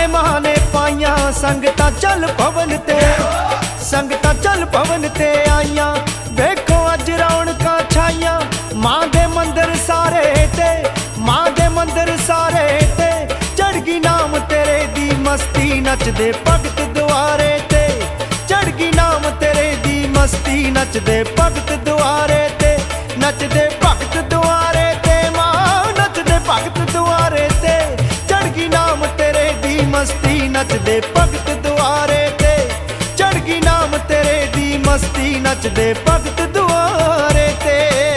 ਮਾਂ ਨੇ ਪਾਈਆਂ ਸੰਗਤਾਂ ਚੱਲ ਭਵਨ ਤੇ, ਸੰਗਤਾਂ ਚੱਲ ਭਵਨ ਤੇ ਆਈਆਂ। ਵੇਖੋ ਅੱਜ ਰੌਣਕਾਂ ਛਾਈਆਂ ਮਾਂ ਦੇ ਮੰਦਰ ਸਾਰੇ ਤੇ, ਮਾਂ ਦੇ ਮੰਦਰ ਸਾਰੇ ਤੇ। ਚੜ੍ਹ ਗਈ ਨਾਮ ਤੇਰੇ ਦੀ ਮਸਤੀ ਨੱਚਦੇ ਭਗਤ ਦੁਆਰੇ ਤੇ, ਚੜ੍ਹ ਗਈ ਨਾਮ ਤੇਰੇ ਦੀ ਮਸਤੀ ਨੱਚਦੇ ਭਗਤ ਦੁਆਰੇ ਤੇ, ਨੱਚਦੇ ਭਗਤ ਦੁਆਰੇ ਤੇ ਮਾਂ, ਨੱਚਦੇ ਭਗਤ ਦੁਆਰੇ ਤੇ। ਚੜ੍ਹ ਗਈ ਨਾਮ ਤੇਰੇ ਦੀ ਮਸਤੀ ਨੱਚਦੇ ਭਗਤ ਦੁਆਰੇ ਤੇ, ਚੜ੍ਹ ਗਈ ਨਾਮ ਤੇਰੇ ਦੀ ਮਸਤੀ ਨੱਚਦੇ ਭਗਤ ਦੁਆਰੇ ਤੇ।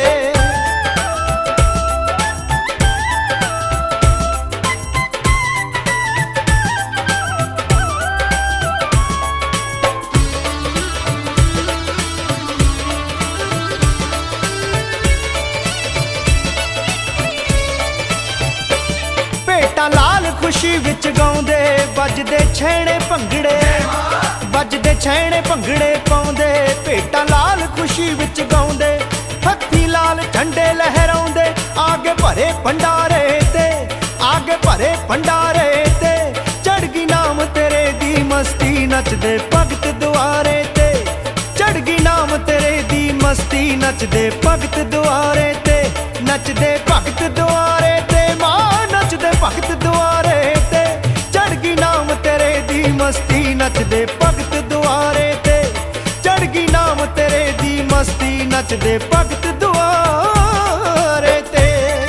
ਭੇਟਾਂ ਲਾਲ ਖੁਸ਼ੀ ਵਿੱਚ ਗਾਉਂਦੇ, ਵੱਜਦੇ ਛੈਣੇ ਭੰਗੜੇ, ਵੱਜਦੇ ਛੈਣੇ ਭੰਗੜੇ ਪਾਉਂਦੇ। ਭੇਟਾਂ ਲਾਲ ਖੁਸ਼ੀ ਵਿੱਚ ਗਾਉਂਦੇ, ਹੱਥੀਂ ਲਾਲ ਝੰਡੇ ਲਹਿਰਾਉਂਦੇ। ਆਗੇ ਭਰੇ ਭੰਡਾਰੇ ਤੇ, ਆਗੇ ਭਰੇ ਭੰਡਾਰੇ ਤੇ। ਚੜ੍ਹ ਗਈ ਨਾਮ ਤੇਰੇ ਦੀ ਮਸਤੀ ਨੱਚਦੇ ਭਗਤ ਦੁਆਰੇ ਤੇ, ਚੜ੍ਹ ਗਈ ਨਾਮ ਤੇਰੇ ਦੀ ਮਸਤੀ ਨੱਚਦੇ ਭਗਤ ਦੁਆਰੇ ਤੇ, ਨੱਚਦੇ ਭਗਤ ਦੁਆਰੇ ਤੇ ਮਾਂ, ਨੱਚਦੇ ਭਗਤ ਦੁਆਰੇ ਤੇ। ਚੜ੍ਹ ਗਈ ਨਾਮ ਤੇਰੇ ਦੀ ਮਸਤੀ ਨੱਚਦੇ ਭਗਤ ਦੁਆਰੇ ਤੇ, ਚੜ੍ਹ ਗਈ ਨਾਮ ਤੇਰੇ ਦੀ ਮਸਤੀ ਨੱਚਦੇ ਭਗਤ ਦੁਆਰੇ ਤੇ।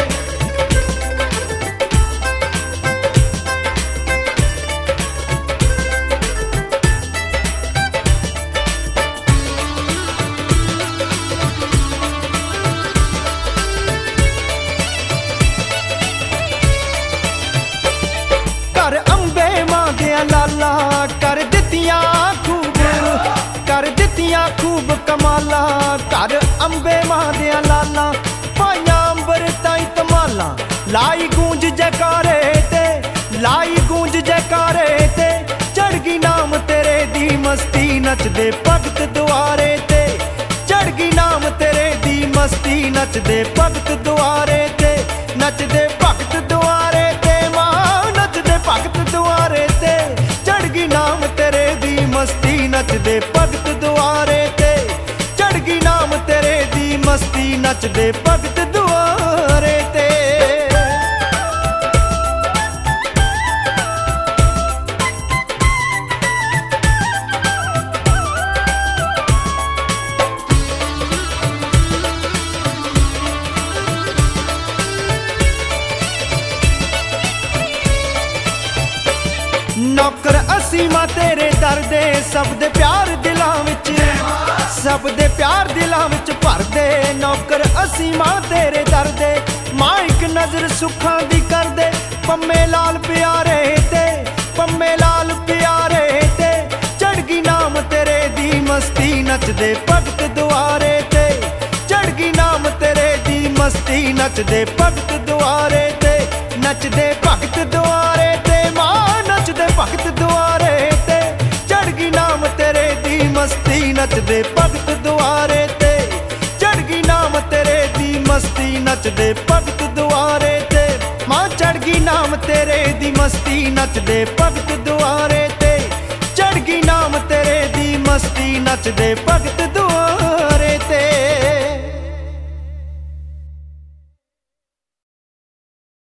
ਕਰ ਅੰਬੇ ਮਾਂ ਦੀਆਂ ਲਾਲਾਂ ਕਰ ਦਿੱਤੀਆਂ ਖੂਬ, ਕਰ ਦਿੱਤੀਆਂ ਖੂਬ ਕਮਾਲਾਂ। ਕਰ ਅੰਬੇ ਮਾਂ ਦੀਆਂ ਲਾਲਾਂ ਪਾਈਆਂ ਅੰਬਰ ਤਾਈਂ ਧਮਾਲਾਂ। ਲਾਈ ਗੂੰਜ ਜੈਕਾਰੇ ਤੇ, ਲਾਈ ਗੂੰਜ ਜੈਕਾਰੇ ਤੇ। ਚੜ੍ਹ ਗਈ ਨਾਮ ਤੇਰੇ ਦੀ ਮਸਤੀ ਨੱਚਦੇ ਭਗਤ ਦੁਆਰੇ ਤੇ, ਚੜ੍ਹ ਗਈ ਨਾਮ ਤੇਰੇ ਦੀ ਮਸਤੀ ਨੱਚਦੇ ਭਗਤ ਦੁਆਰੇ ਤੇ, ਨੱਚਦੇ ਭਗਤ ਦੁਆਰੇ ਤੇ ਮਾਂ, ਨੱਚਦੇ ਭਗਤ ਦੁਆਰੇ ਤੇ। ਚੜ੍ਹ ਗਈ ਨਾਮ ਤੇਰੇ ਦੀ ਮਸਤੀ ਨੱਚਦੇ ਭਗਤ ਦੁਆਰੇ ਤੇ, ਚੜ੍ਹ ਗਈ ਨਾਮ ਤੇਰੇ ਦੀ ਮਸਤੀ ਨੱਚਦੇ ਭਗਤ ਦੁਆਰੇ ਤੇ। ਨੌਕਰ ਅਸੀਂ ਮਾਂ ਤੇਰੇ ਦਰ ਦੇ, ਸਭ ਦੇ ਪਿਆਰ ਦਿਲਾਂ ਵਿੱਚ, ਸਭ ਦੇ ਪਿਆਰ ਦਿਲਾਂ ਵਿੱਚ ਭਰਦੇ। ਨੌਕਰ ਅਸੀਂ ਮਾਂ ਤੇਰੇ ਦਰ ਦੇ, ਮਾਂ ਇੱਕ ਨਜ਼ਰ ਸੁੱਖਾਂ ਦੀ ਕਰਦੇ। ਪੰਮੇ ਲਾਲ ਪਿਆਰੇ ਤੇ, ਪੰਮੇ ਲਾਲ ਪਿਆਰੇ ਤੇ। ਚੜ੍ਹ ਗਈ ਨਾਮ ਤੇਰੇ ਦੀ ਮਸਤੀ ਨੱਚਦੇ ਭਗਤ ਦੁਆਰੇ ਤੇ, ਚੜ੍ਹ ਗਈ ਨਾਮ ਤੇਰੇ ਦੀ ਮਸਤੀ ਨੱਚਦੇ ਭਗਤ ਦੁਆਰੇ ਤੇ, ਨੱਚਦੇ ਭਗਤ ਦੁਆਰੇ ਤੇ ਮਾਂ, ਨੱਚਦੇ ਭਗਤ ਦੁਆਰੇ ਤੇ। ਚੜ੍ਹ ਗਈ ਨਾਮ ਤੇਰੇ ਦੀ ਮਸਤੀ ਨੱਚਦੇ ਭਗਤ ਦੁਆਰੇ ਤੇ, ਚੜ੍ਹ ਗਈ ਨਾਮ ਤੇਰੇ ਦੀ ਮਸਤੀ ਨੱਚਦੇ ਭਗਤ ਦੁਆਰੇ ਤੇ ਮਾਂ। ਚੜ੍ਹ ਗਈ ਨਾਮ ਤੇਰੇ ਦੀ ਮਸਤੀ ਨੱਚਦੇ ਭਗਤ ਦੁਆਰੇ ਤੇ, ਚੜ੍ਹ ਗਈ ਨਾਮ ਤੇਰੇ ਦੀ ਮਸਤੀ ਨੱਚਦੇ ਭਗਤ ਦੁਆਰੇ।